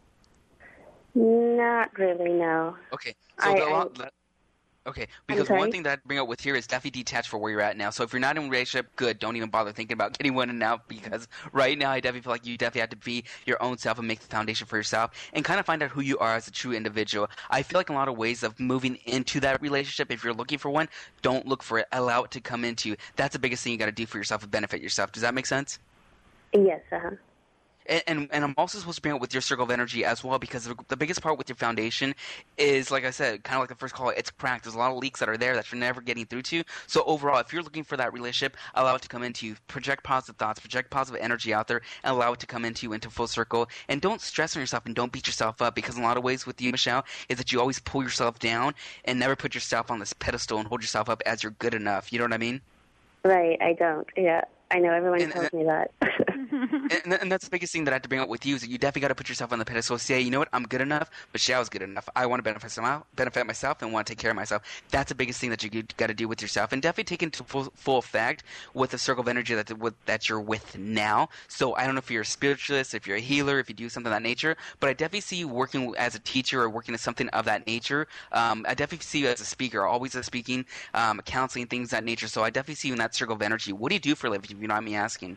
Not really, no. Okay. So I, the lot, I, okay, because one thing that I bring up with here is definitely detach for where you're at now. So if you're not in a relationship, good. Don't even bother thinking about getting one now, because right now I definitely feel like you definitely have to be your own self and make the foundation for yourself and kind of find out who you are as a true individual. I feel like in a lot of ways of moving into that relationship, if you're looking for one, don't look for it. Allow it to come into you. That's the biggest thing you got to do for yourself and benefit yourself. Does that make sense? Yes, uh-huh. And, and and I'm also supposed to bring it with your circle of energy as well, because the, the biggest part with your foundation is, like I said, kind of like the first call, it's cracked. There's a lot of leaks that are there that you're never getting through to. So overall, if you're looking for that relationship, allow it to come into you. Project positive thoughts, project positive energy out there, and allow it to come into you into full circle. And don't stress on yourself and don't beat yourself up, because in a lot of ways with you, Michelle, is that you always pull yourself down and never put yourself on this pedestal and hold yourself up as you're good enough. You know what I mean? Right, I don't. Yeah, I know everyone and, tells and, me that. and, and that's the biggest thing that I have to bring up with you is that you definitely got to put yourself on the pedestal. Say, you know what, I'm good enough, Michelle's good enough. I want to benefit myself, benefit myself, and want to take care of myself. That's the biggest thing that you got to do with yourself, and definitely take into full, full effect with the circle of energy that with, that you're with now. So I don't know if you're a spiritualist, if you're a healer, if you do something of that nature, but I definitely see you working as a teacher or working as something of that nature. Um, I definitely see you as a speaker, always a speaking, um, counseling, things of that nature. So I definitely see you in that circle of energy. What do you do for a living, if you don't mind me asking?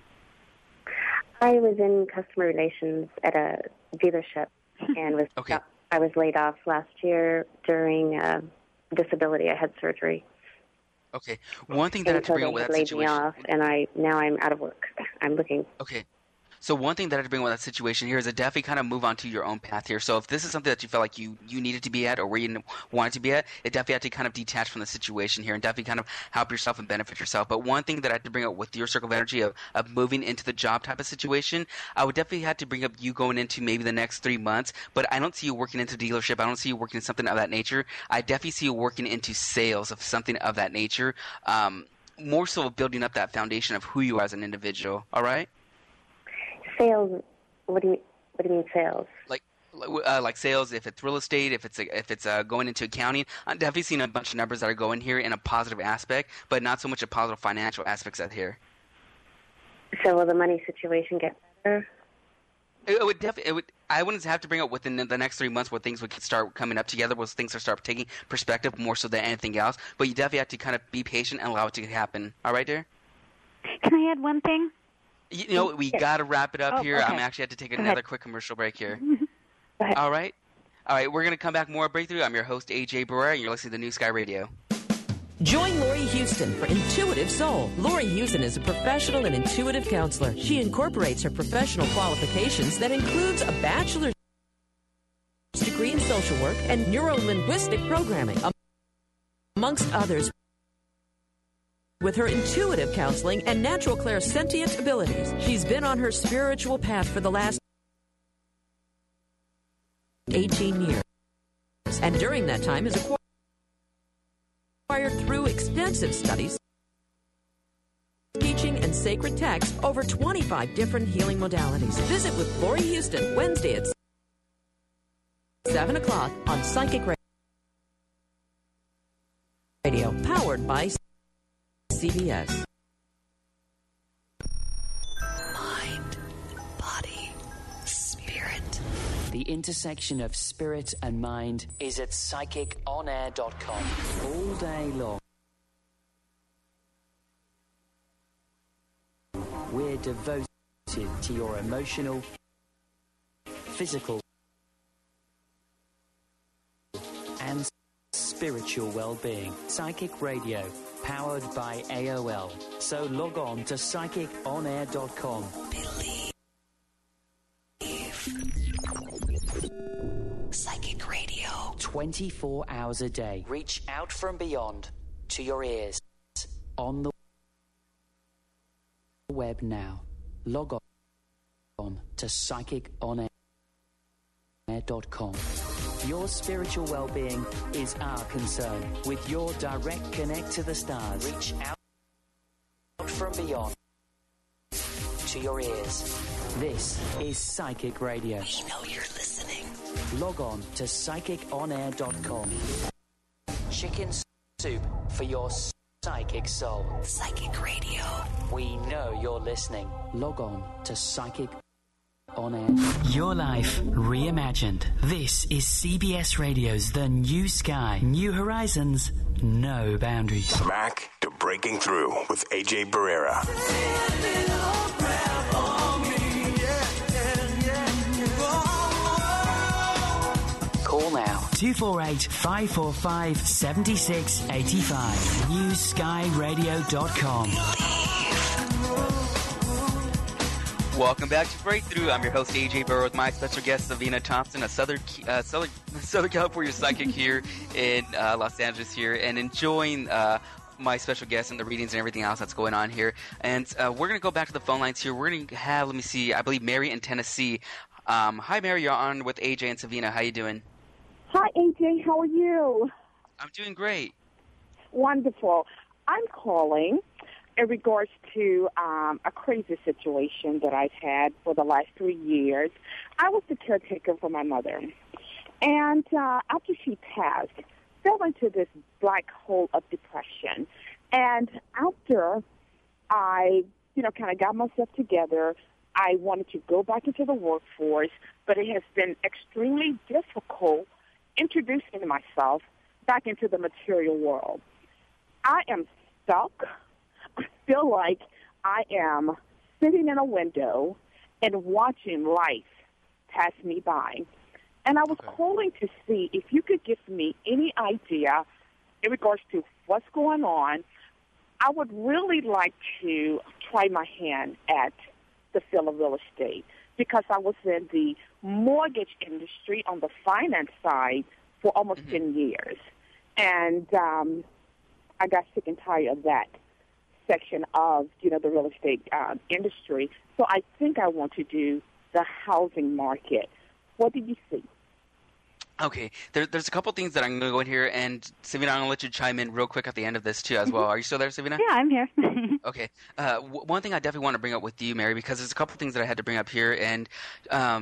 I was in customer relations at a dealership and was okay. I was laid off last year during uh, disability. I had surgery. Okay. One thing that I have to bring up with that laid situation. me off, and I now I'm out of work. I'm looking. Okay. So one thing that I have to bring up with that situation here is to definitely kind of move on to your own path here. So if this is something that you felt like you, you needed to be at or where you wanted to be at, it definitely have to kind of detach from the situation here and definitely kind of help yourself and benefit yourself. But one thing that I have to bring up with your circle of energy of, of moving into the job type of situation, I would definitely have to bring up you going into maybe the next three months. But I don't see you working into dealership. I don't see you working in something of that nature. I definitely see you working into sales of something of that nature, um, more so of building up that foundation of who you are as an individual. All right? Sales. What do you What do you mean sales? Like, uh, like sales, if it's real estate, if it's a, if it's uh, going into accounting. I've definitely seen a bunch of numbers that are going here in a positive aspect, but not so much a positive financial aspects out here. So will the money situation get better? It, it would definitely. It would. I wouldn't have to bring up within the next three months where things would start coming up together, where things will start taking perspective more so than anything else. But you definitely have to kind of be patient and allow it to happen. All right, dear? Can I add one thing? You know, we got to wrap it up oh, here. Okay. I'm actually have to take Go another ahead. quick commercial break here. Go ahead. All right? All right, we're going to come back more Breakthrough. I'm your host, A J Barrera, and you're listening to New Sky Radio. Join Lori Houston for Intuitive Soul. Lori Houston is a professional and intuitive counselor. She incorporates her professional qualifications that includes a bachelor's degree in social work and neuro-linguistic programming, amongst others. With her intuitive counseling and natural clairsentient abilities, she's been on her spiritual path for the last eighteen years. And during that time has acquired through extensive studies, teaching, and sacred texts over twenty-five different healing modalities. Visit with Lori Houston Wednesday at seven o'clock on Psychic Radio, powered by C B S. Mind, body, spirit. The intersection of spirit and mind is at psychic on air dot com all day long. We're devoted to your emotional, physical, and spiritual well-being. Psychic Radio, powered by A O L. So log on to psychic on air dot com. Believe. Psychic Radio. twenty-four hours a day. Reach out from beyond to your ears. On the web now. Log on to psychic on air dot com. Your spiritual well-being is our concern. With your direct connect to the stars, reach out from beyond to your ears. This is Psychic Radio. We know you're listening. Log on to psychic on air dot com. Chicken soup for your psychic soul. Psychic Radio. We know you're listening. Log on to Psychic on air. Your life reimagined. This is C B S Radio's The New Sky. New horizons, no boundaries. Back to Breaking Through with A J Barrera. Call now. two four eight, five four five, seven six eight five. new sky radio dot com. Welcome back to Breakthrough. I'm your host, A J Burrow, with my special guest, Savina Thompson, a Southern uh, Southern, Southern California psychic here in uh, Los Angeles here, and enjoying uh, my special guest and the readings and everything else that's going on here. And uh, we're going to go back to the phone lines here. We're going to have, let me see, I believe Mary in Tennessee. Um, hi, Mary. You're on with A J and Savina. How you doing? Hi, A J. How are you? I'm doing great. Wonderful. I'm calling in regards to um, a crazy situation that I've had for the last three years. I was the caretaker for my mother. And uh, after she passed, fell into this black hole of depression. And after I, you know, kind of got myself together, I wanted to go back into the workforce, but it has been extremely difficult introducing myself back into the material world. I am stuck. I feel like I am sitting in a window and watching life pass me by. And I was okay. calling to see if you could give me any idea in regards to what's going on. I would really like to try my hand at the field of real estate because I was in the mortgage industry on the finance side for almost mm-hmm. ten years. And um, I got sick and tired of that section of, you know, the real estate uh, industry. So I think I want to do the housing market. What do you see? Okay, there, there's a couple things that I'm going to go in here, and Savina, I'm going to let you chime in real quick at the end of this, too, as well. Are you still there, Savina? Yeah, I'm here. Okay. Uh, w- one thing I definitely want to bring up with you, Mary, because there's a couple things that I had to bring up here, and um,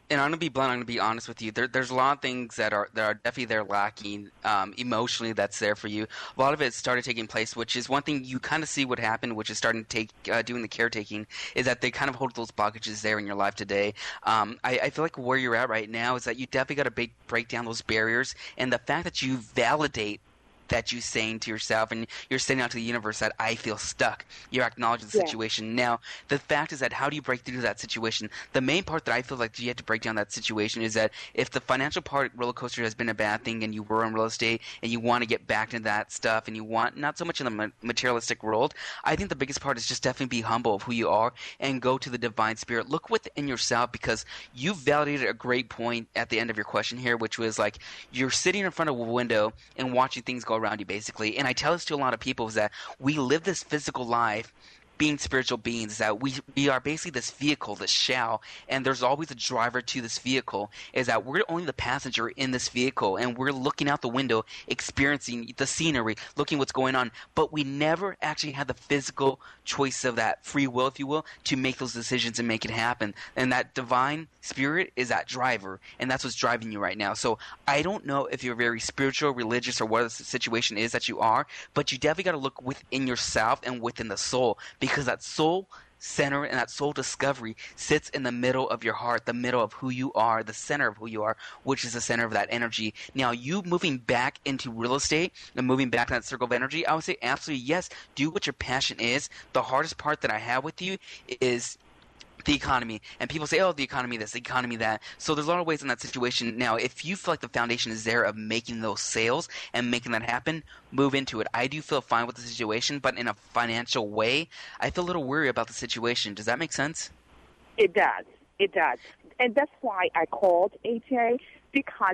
And I'm gonna be blunt. I'm gonna be honest with you. There, there's a lot of things that are that are definitely there lacking um, emotionally. That's there for you. A lot of it started taking place, which is one thing you kind of see what happened, which is starting to take uh, doing the caretaking. Is that they kind of hold those blockages there in your life today. Um, I, I feel like where you're at right now is that you definitely got to break break down those barriers, and the fact that you validate that you saying to yourself and you're sending out to the universe that I feel stuck. You're acknowledging the Yeah. situation. Now, the fact is that how do you break through that situation? The main part that I feel like you have to break down that situation is that if the financial part roller coaster has been a bad thing and you were in real estate and you want to get back into that stuff and you want not so much in the ma- materialistic world, I think the biggest part is just definitely be humble of who you are and go to the divine spirit. Look within yourself because you validated a great point at the end of your question here, which was like you're sitting in front of a window and watching things go around you basically. And I tell this to a lot of people is that we live this physical life being spiritual beings, that we we are basically this vehicle, this shell, and there's always a driver to this vehicle, is that we're only the passenger in this vehicle, and we're looking out the window, experiencing the scenery, looking what's going on, but we never actually had the physical choice of that free will, if you will, to make those decisions and make it happen. And that divine spirit is that driver, and that's what's driving you right now. So I don't know if you're very spiritual, religious, or what the situation is that you are, but you definitely got to look within yourself and within the soul, because that soul center and that soul discovery sits in the middle of your heart, the middle of who you are, the center of who you are, which is the center of that energy. Now, you moving back into real estate and moving back in that circle of energy, I would say absolutely yes, do what your passion is. The hardest part that I have with you is the economy. And people say, oh, the economy this, the economy that. So there's a lot of ways in that situation. Now, if you feel like the foundation is there of making those sales and making that happen, move into it. I do feel fine with the situation, but in a financial way, I feel a little worried about the situation. Does that make sense? It does. It does. And that's why I called A J, because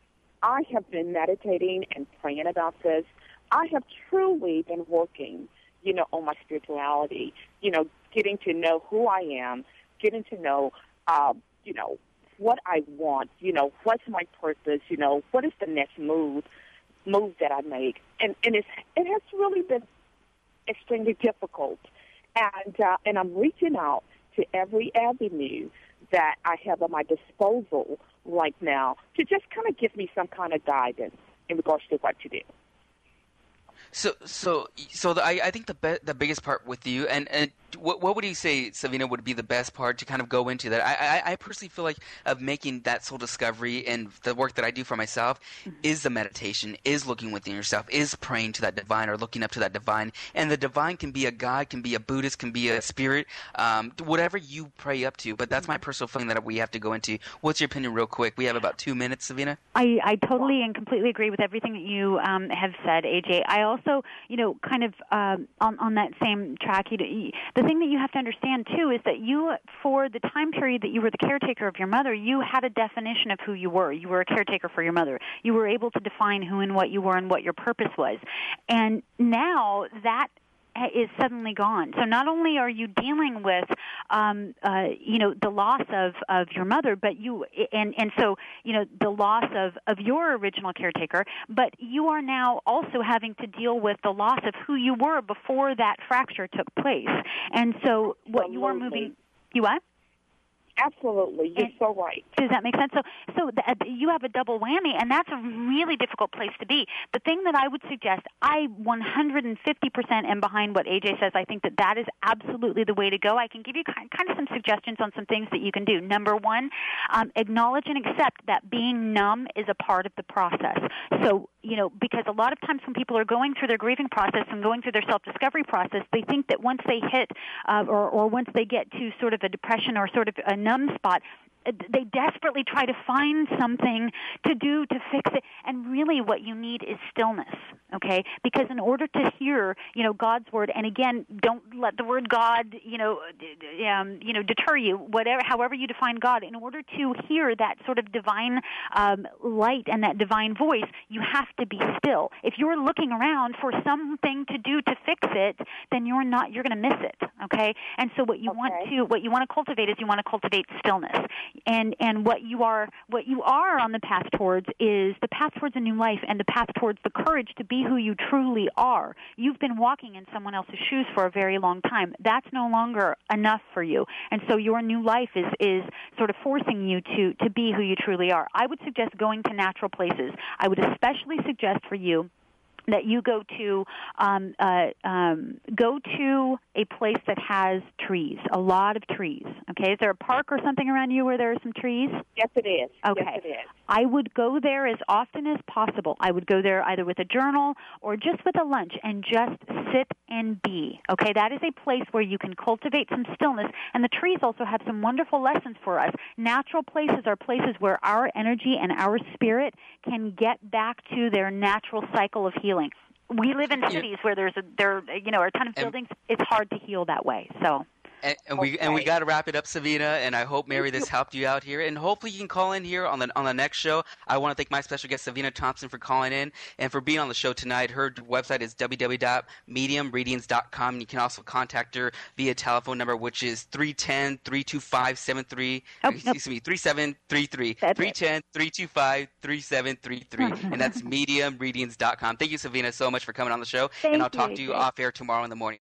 I have been meditating and praying about this. I have truly been working, you know, on my spirituality, you know, getting to know who I am, getting to know, uh, you know, what I want, you know, what's my purpose, you know, what is the next move, move that I make. And, and it's, it has really been extremely difficult. And, uh, and I'm reaching out to every avenue that I have at my disposal right now to just kind of give me some kind of guidance in regards to what to do. So, so, so the, I, I think the be, the biggest part with you, and, and what, what would you say, Savina, would be the best part to kind of go into that? I, I, I personally feel like of making that soul discovery and the work that I do for myself mm-hmm. is the meditation, is looking within yourself, is praying to that divine or looking up to that divine. And the divine can be a God, can be a Buddhist, can be a spirit, um, whatever you pray up to. But that's my personal feeling that we have to go into. What's your opinion, real quick? We have about two minutes, Savina. I, I totally and completely agree with everything that you um, have said, A J. I also, you know, kind of um, on, on that same track, you, the thing that you have to understand, too, is that you, for the time period that you were the caretaker of your mother, you had a definition of who you were. You were a caretaker for your mother. You were able to define who and what you were and what your purpose was. And now that is suddenly gone. So not only are you dealing with, um, uh, you know, the loss of, of your mother, but you, and, and so, you know, the loss of, of your original caretaker, but you are now also having to deal with the loss of who you were before that fracture took place. And so what you are moving, you what? Absolutely. You're and, so right. Does that make sense? So so the, uh, you have a double whammy, and that's a really difficult place to be. The thing that I would suggest, I one hundred fifty percent am behind what A J says. I think that that is absolutely the way to go. I can give you kind, kind of some suggestions on some things that you can do. Number one, um, acknowledge and accept that being numb is a part of the process. So, you know, because a lot of times when people are going through their grieving process and going through their self-discovery process, they think that once they hit uh, or, or once they get to sort of a depression or sort of a numb spot, they desperately try to find something to do to fix it, and really what you need is stillness, okay? Because in order to hear, you know, God's word, and again, don't let the word God, you know, um, you know, deter you, whatever, however you define God. In order to hear that sort of divine um, light and that divine voice, you have to be still. If you're looking around for something to do to fix it, then you're not, you're going to miss it, okay? And so what you okay. want to, what you want to cultivate is you want to cultivate stillness. And and what you are what you are on the path towards is the path towards a new life and the path towards the courage to be who you truly are. You've been walking in someone else's shoes for a very long time. That's no longer enough for you. And so your new life is, is sort of forcing you to, to be who you truly are. I would suggest going to natural places. I would especially suggest for you that you go to um, uh, um, go to a place that has trees, a lot of trees. Okay, is there a park or something around you where there are some trees? Yes, it is. Okay, yes, it is. I would go there as often as possible. I would go there either with a journal or just with a lunch and just sit and be. Okay, that is a place where you can cultivate some stillness, and the trees also have some wonderful lessons for us. Natural places are places where our energy and our spirit can get back to their natural cycle of healing. We live in cities where there's a there you know are a ton of buildings. It's hard to heal that way. So. And, and we and we got to wrap it up, Savina. And I hope, Mary, this helped you out here. And hopefully you can call in here on the on the next show. I want to thank my special guest, Savina Thompson, for calling in and for being on the show tonight. Her website is w w w dot medium readings dot com. And you can also contact her via telephone number, which is three one zero, three two five, seven three Oh, excuse nope. me, three seven three three. That's three one zero, three two five, three seven three three. And that's medium readings dot com. Thank you, Savina, so much for coming on the show. Thank and I'll you, talk to you Jay. off air tomorrow in the morning.